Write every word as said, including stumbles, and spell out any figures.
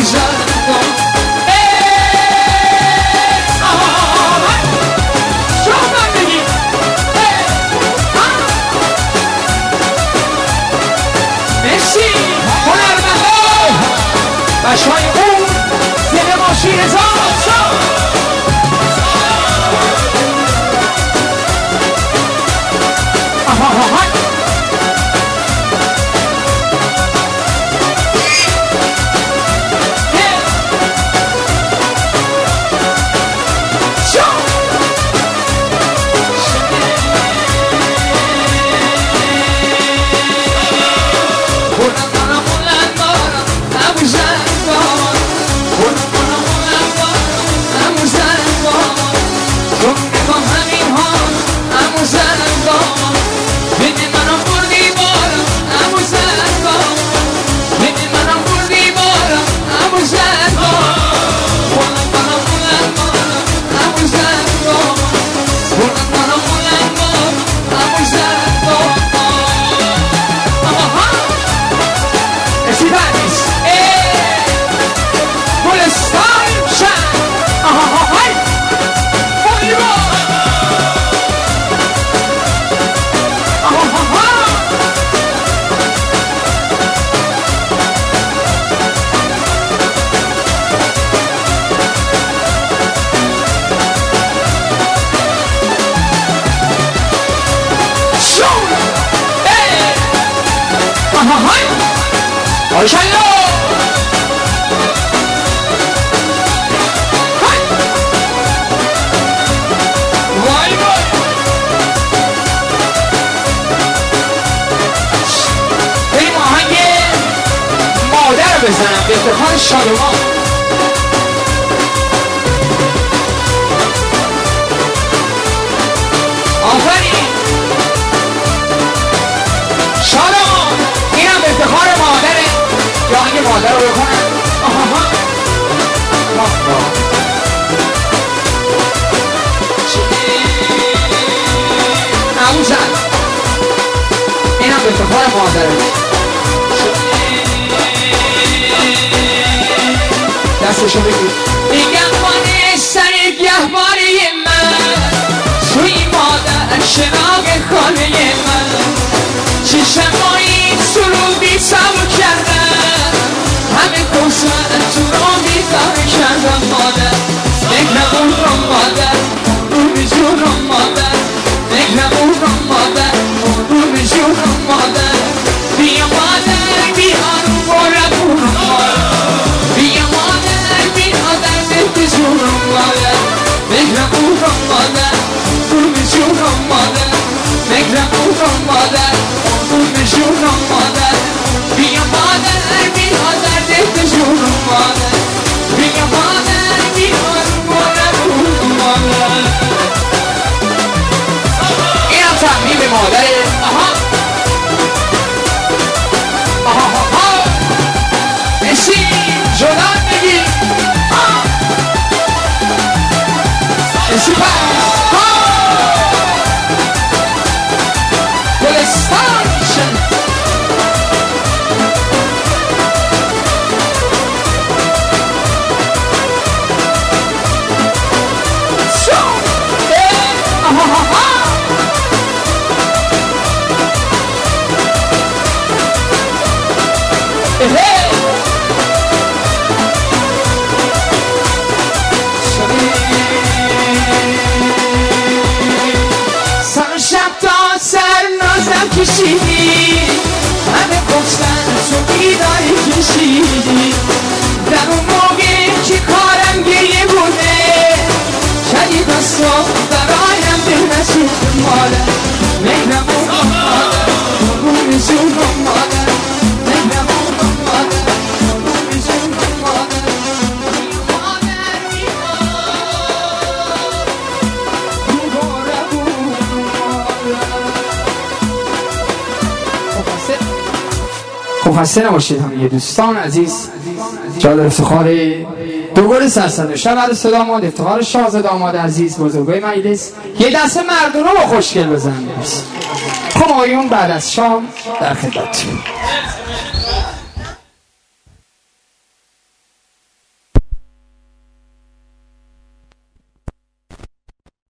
بچه‌های اون زیر ماشین هزار آها آها آشالله وای وای بریم آهنگ مادر رو بزنم به افتخار شادمان آفرین شادمان اینم به افتخار مادره یا آهنگ مادر رو بکنم آها نموزن اینم به افتخار مادره دستشو بگیر نگهبانه سر گهبانه من توی مادر شراغ خانه من چشمایی سرودی سبو کردن همه کوسن تو رو بیدار کردم مادر نگرمون رو مادر رو جونم مادر نگرمون رو مادر رو جونم مادر بیا مادر بیا رو برمون مادر بیا مادر بیا در دل جونم مادر نگرمون رو مادر رو جونم مادر نگرمون رو مادر رو جونم مادر بیا مادر بیا در دل جونم مادر بیا مادر بیا رو برمون مادر اینم تقریب مادره آها آها آها اسی جدان بگی اسی پس گلستان کشیدی همه گفتن تو بیداری کشیدی در اون موقع که کارم گریه بوده شدید دستم برایم دل نشید مادر مهرمون رو مادر قربون جونم مادر مهرمون رو مادر قربون جونم مادر مادر خب خسته نباشید همه دوستان عزیز جا در افتخار دو گل سرسنده شب عرض داماد افتخار شاهزاده داماد عزیز بزرگوی مجلس یه دسته مردونه با خوشگل بزنید. خب آقایون بعد از شام در خدمتتون.